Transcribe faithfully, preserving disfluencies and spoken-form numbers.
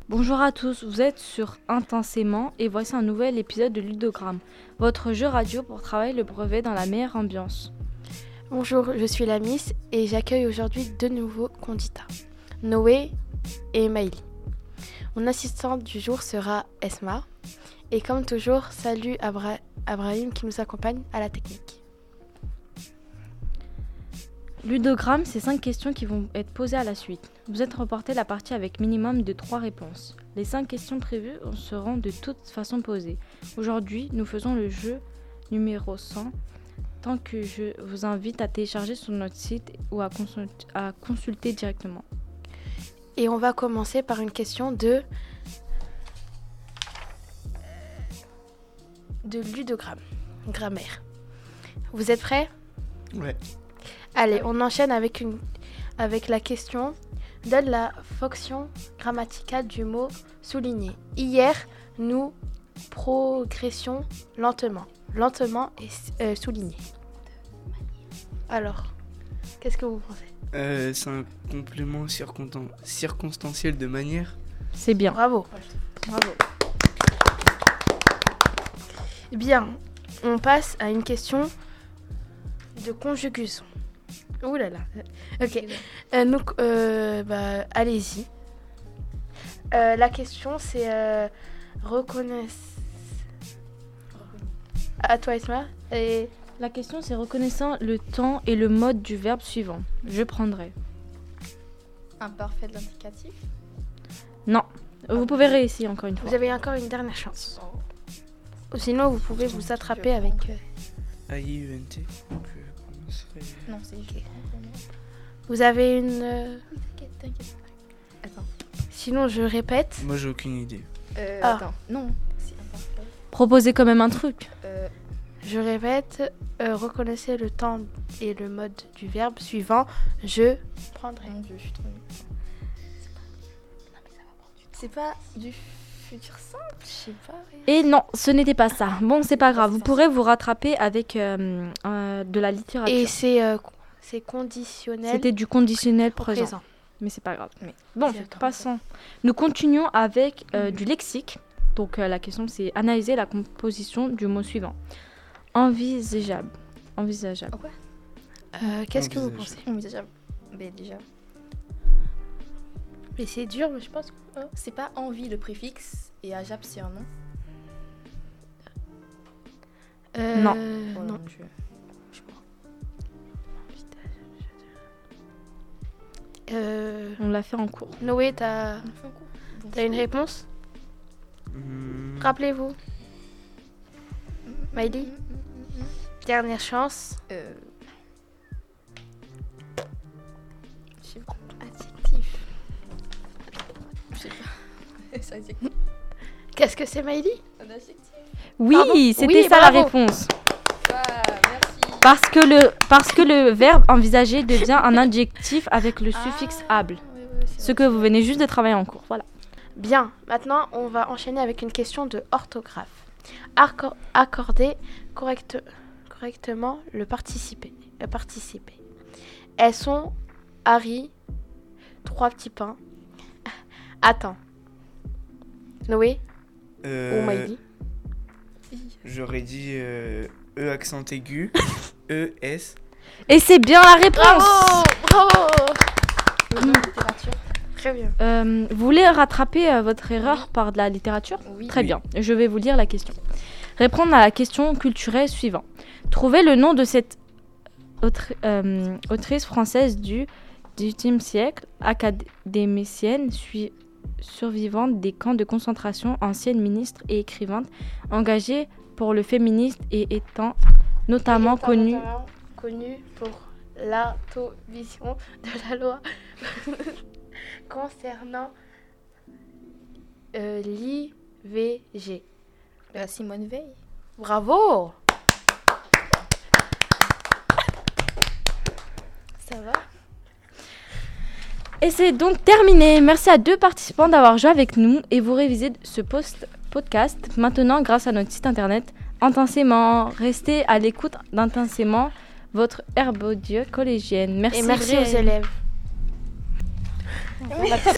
Bonjour à tous, vous êtes sur Intensément et voici un nouvel épisode de Ludogramme, votre jeu radio pour travailler le brevet dans la meilleure ambiance. Bonjour, je suis la Miss et j'accueille aujourd'hui deux nouveaux candidats, Noé et Maïli. Mon assistante du jour sera Esma et comme toujours, salut Abra- Abrahim qui nous accompagne à la technique. Ludogramme, c'est cinq questions qui vont être posées à la suite. Vous êtes reporté la partie avec minimum de trois réponses. Les cinq questions prévues seront de toute façon posées. Aujourd'hui, nous faisons le jeu numéro cent, tant que je vous invite à télécharger sur notre site ou à, consult- à consulter directement. Et on va commencer par une question de de ludogramme, grammaire. Vous êtes prêts ? Ouais. Allez, on enchaîne avec, une, avec la question. Donne la fonction grammaticale du mot souligner. Hier, nous progressions lentement. Lentement et euh, souligné. Alors, qu'est-ce que vous pensez ? Euh, c'est un complément circontan- circonstanciel de manière. C'est bien. Bravo. Bravo. Bien, on passe à une question de conjugaison. Ouh là là. Ok. Euh, donc, euh, bah, allez-y. Euh, la question, c'est euh, reconnaisse. À toi, Esma. Et La question, c'est reconnaissant le temps et le mode du verbe suivant. Je prendrai. Imparfait de l'indicatif. Non. Vous pouvez réessayer encore une fois. vous avez encore une dernière chance. Sinon, vous pouvez vous attraper avec. euh, A I U N T. Donc, euh, comment serait... Non, c'est juste. Vous avez une. euh, T'inquiète, t'inquiète. Attends. Sinon, je répète. Moi, j'ai aucune idée. Euh, Ah. Attends. Non, c'est imparfait. Proposez quand même un truc. Euh, Je répète. euh, reconnaissez le temps et le mode du verbe suivant. Je prendrai. mon Dieu, je suis trop nulle. C'est pas du futur simple, je sais pas. Et non, ce n'était pas ça. Bon, c'est pas grave. Vous pourrez vous rattraper avec euh, euh, de la littérature. Et c'est euh, c'est conditionnel. C'était du conditionnel au présent. présent. Mais c'est pas grave. Mais Bon, j'attends. passons. Nous continuons avec euh, du lexique. Donc euh, la question, c'est analyser la composition du mot suivant. Envisageable. Envisageable. Euh, Qu'est-ce que vous Envisageable. pensez ? Envisageable. Mais déjà. Mais c'est dur, mais je pense. que- C'est pas envie le préfixe et ajab c'est un nom. Euh, Non. Oh non. mon Dieu. Je sais pas. Euh, On l'a fait en cours. Noé, t'as On a fait un coup. Bon, t'as une réponse ? Hmm, Rappelez-vous. Maïli, dernière chance. Euh... Je sais pas. Adjectif. Je sais pas. C'est adjectif. Qu'est-ce que c'est, Maïli ? Un adjectif. Oui, Pardon c'était Oui, ça la bravo. réponse. Ah, merci. Parce que, le, parce que le verbe envisager devient un adjectif avec le suffixe able. Ah, oui, oui, c'est Ce que vrai. vous venez juste de travailler en cours. Voilà. Bien, maintenant on va enchaîner avec une question de orthographe. Accor- accorder correct- correctement le participé. Le participé. Elles sont Harry, trois petits pains. Attends. Noé euh, ou Maïli ? J'aurais dit euh, E accent aigu. E S. Et c'est bien la réponse. Bravo Bravo Oui, littérature. Très bien. Euh, vous voulez rattraper euh, votre erreur par de la littérature ? Oui. Très Oui. bien, je vais vous lire la question. Répondre à la question culturelle suivante. Trouvez le nom de cette autri- euh, autrice française du dix-huitième siècle, académicienne, sui- survivante des camps de concentration, ancienne ministre et écrivaine, engagée pour le féminisme et étant notamment Et étant connue... notamment connue pour l'imposition de la loi concernant euh, l'I V G. Euh, Simone Veil. Bravo! Ça va? Et c'est donc terminé. Merci à deux participants d'avoir joué avec nous et vous révisez ce post podcast maintenant grâce à notre site internet Intensément. Restez à l'écoute d'Intensément, votre herbe collégienne. Merci. Et merci aux Brielle. élèves. Oui.